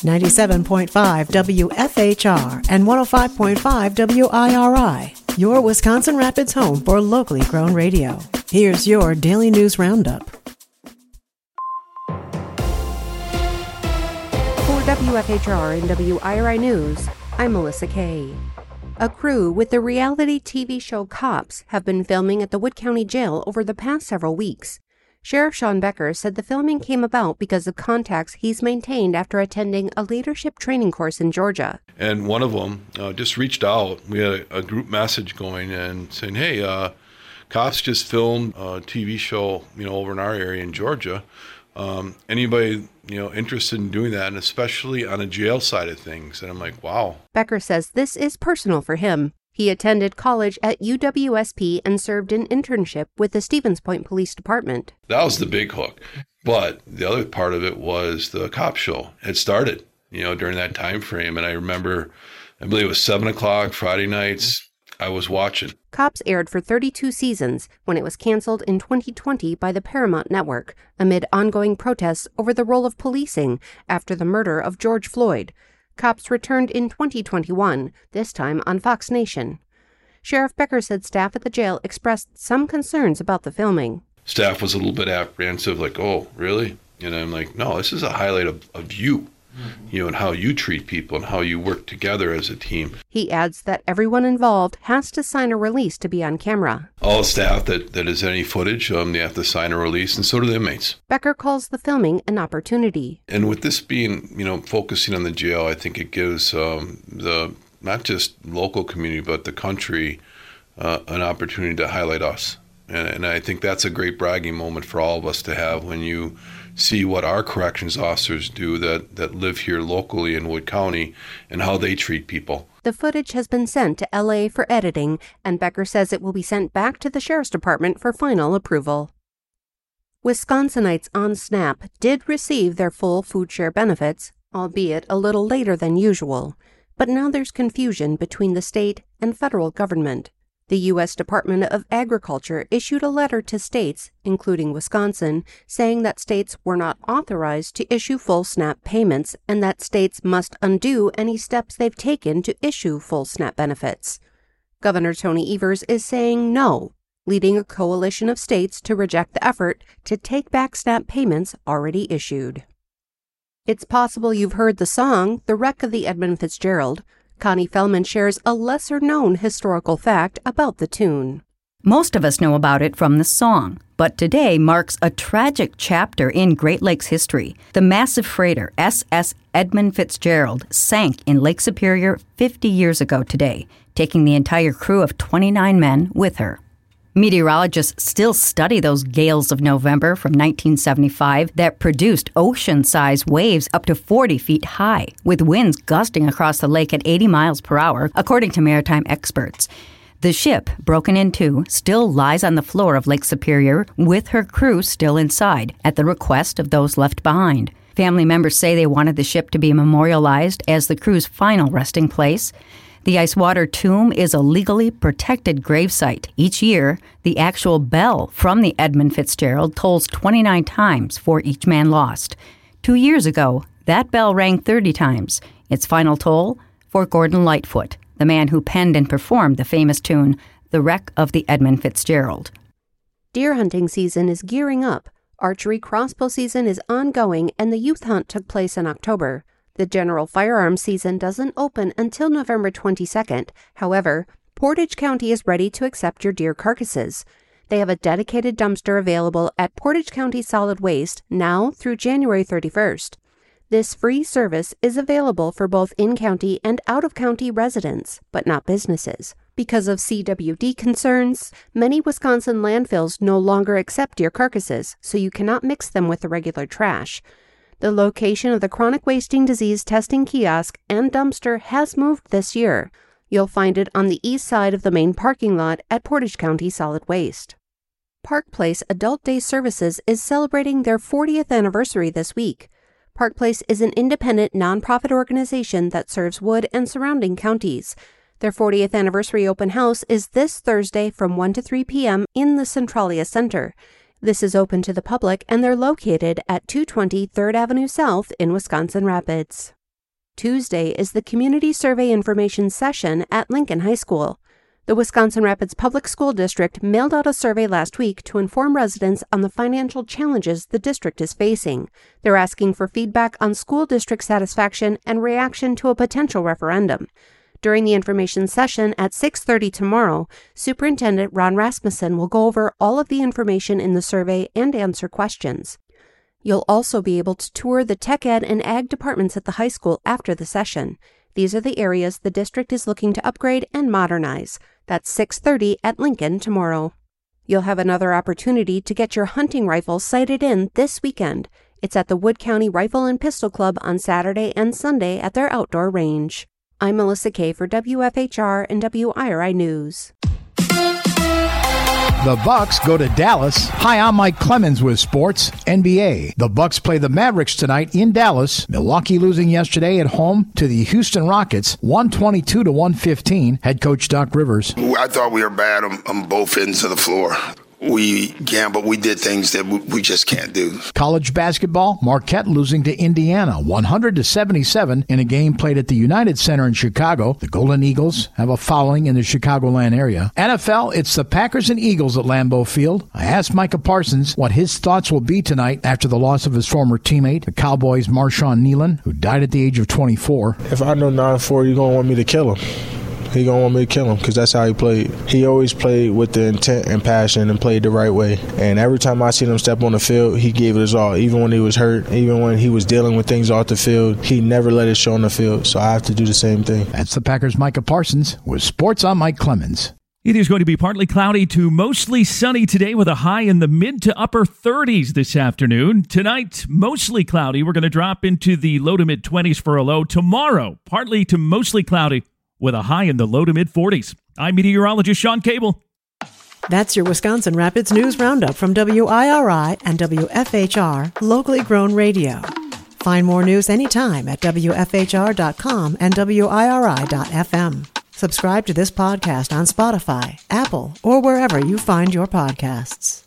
97.5 WFHR and 105.5 WIRI, your Wisconsin Rapids home for locally grown radio. Here's your Daily News Roundup. For WFHR and WIRI News, I'm Melissa Kay. A crew with the reality TV show Cops have been filming at the Wood County Jail over the past several weeks. Sheriff Sean Becker said the filming came about because of contacts he's maintained after attending a leadership training course in Georgia. And one of them just reached out. We had a group message going and saying, hey, Cops just filmed a TV show, over in our area in Georgia. Anybody, interested in doing that, and especially on a jail side of things? And I'm like, wow. Becker says this is personal for him. He attended college at UWSP and served an internship with the Stevens Point Police Department. That was the big hook. But the other part of it was the cop show. It started, during that time frame. And I remember, I believe it was 7 o'clock Friday nights. I was watching. Cops aired for 32 seasons when it was canceled in 2020 by the Paramount Network amid ongoing protests over the role of policing after the murder of George Floyd. Cops returned in 2021, this time on Fox Nation. Sheriff Becker said staff at the jail expressed some concerns about the filming. Staff was a little bit apprehensive, like, oh, really? And I'm like, no, this is a highlight of you, and how you treat people and how you work together as a team. He adds that everyone involved has to sign a release to be on camera. All staff that is any footage, they have to sign a release, and so do the inmates. Becker calls the filming an opportunity. And with this being, focusing on the jail, I think it gives the not just local community, but the country an opportunity to highlight us. And I think that's a great bragging moment for all of us to have when you see what our corrections officers do that live here locally in Wood County and how they treat people. The footage has been sent to LA for editing, and Becker says it will be sent back to the Sheriff's Department for final approval. Wisconsinites on SNAP did receive their full food share benefits, albeit a little later than usual. But now there's confusion between the state and federal government. The U.S. Department of Agriculture issued a letter to states, including Wisconsin, saying that states were not authorized to issue full SNAP payments and that states must undo any steps they've taken to issue full SNAP benefits. Governor Tony Evers is saying no, leading a coalition of states to reject the effort to take back SNAP payments already issued. It's possible you've heard the song, The Wreck of the Edmund Fitzgerald. Connie Fellman shares a lesser-known historical fact about the tune. Most of us know about it from the song, but today marks a tragic chapter in Great Lakes history. The massive freighter SS Edmund Fitzgerald sank in Lake Superior 50 years ago today, taking the entire crew of 29 men with her. Meteorologists still study those gales of November from 1975 that produced ocean-sized waves up to 40 feet high, with winds gusting across the lake at 80 miles per hour, according to maritime experts. The ship, broken in two, still lies on the floor of Lake Superior, with her crew still inside, at the request of those left behind. Family members say they wanted the ship to be memorialized as the crew's final resting place. The Icewater Tomb is a legally protected gravesite. Each year, the actual bell from the Edmund Fitzgerald tolls 29 times for each man lost. 2 years ago, that bell rang 30 times. Its final toll for Gordon Lightfoot, the man who penned and performed the famous tune, The Wreck of the Edmund Fitzgerald. Deer hunting season is gearing up. Archery crossbow season is ongoing, and the youth hunt took place in October. The general firearms season doesn't open until November 22nd. However, Portage County is ready to accept your deer carcasses. They have a dedicated dumpster available at Portage County Solid Waste now through January 31st. This free service is available for both in-county and out-of-county residents, but not businesses. Because of CWD concerns, many Wisconsin landfills no longer accept deer carcasses, so you cannot mix them with the regular trash. The location of the chronic wasting disease testing kiosk and dumpster has moved this year. You'll find it on the east side of the main parking lot at Portage County Solid Waste. Park Place Adult Day Services is celebrating their 40th anniversary this week. Park Place is an independent nonprofit organization that serves Wood and surrounding counties. Their 40th anniversary open house is this Thursday from 1 to 3 p.m. in the Centralia Center. This is open to the public, and they're located at 220 3rd Avenue South in Wisconsin Rapids. Tuesday is the Community Survey Information Session at Lincoln High School. The Wisconsin Rapids Public School District mailed out a survey last week to inform residents on the financial challenges the district is facing. They're asking for feedback on school district satisfaction and reaction to a potential referendum. During the information session at 6:30 tomorrow, Superintendent Ron Rasmussen will go over all of the information in the survey and answer questions. You'll also be able to tour the Tech Ed and Ag departments at the high school after the session. These are the areas the district is looking to upgrade and modernize. That's 6:30 at Lincoln tomorrow. You'll have another opportunity to get your hunting rifle sighted in this weekend. It's at the Wood County Rifle and Pistol Club on Saturday and Sunday at their outdoor range. I'm Melissa Kay for WFHR and WIRI News. The Bucks go to Dallas. Hi, I'm Mike Clemens with Sports NBA. The Bucks play the Mavericks tonight in Dallas. Milwaukee losing yesterday at home to the Houston Rockets, 122-115. Head coach Doc Rivers. I thought we were bad on both ends of the floor. We gambled. We did things that we just can't do. College basketball, Marquette losing to Indiana, 100-77 in a game played at the United Center in Chicago. The Golden Eagles have a following in the Chicagoland area. NFL, it's the Packers and Eagles at Lambeau Field. I asked Micah Parsons what his thoughts will be tonight after the loss of his former teammate, the Cowboys' Marshawn Nealon, who died at the age of 24. If I know 9-4, you're going to want me to kill him. He going to want me to kill him because that's how he played. He always played with the intent and passion and played the right way. And every time I seen him step on the field, he gave it his all. Even when he was hurt, even when he was dealing with things off the field, he never let it show on the field. So I have to do the same thing. That's the Packers' Micah Parsons with Sports. I'm Mike Clemens. It is going to be partly cloudy to mostly sunny today with a high in the mid to upper 30s this afternoon. Tonight, mostly cloudy. We're going to drop into the low to mid 20s for a low. Tomorrow, partly to mostly cloudy with a high in the low to mid 40s. I'm meteorologist Sean Cable. That's your Wisconsin Rapids News Roundup from WIRI and WFHR, locally grown radio. Find more news anytime at WFHR.com and WIRI.FM. Subscribe to this podcast on Spotify, Apple, or wherever you find your podcasts.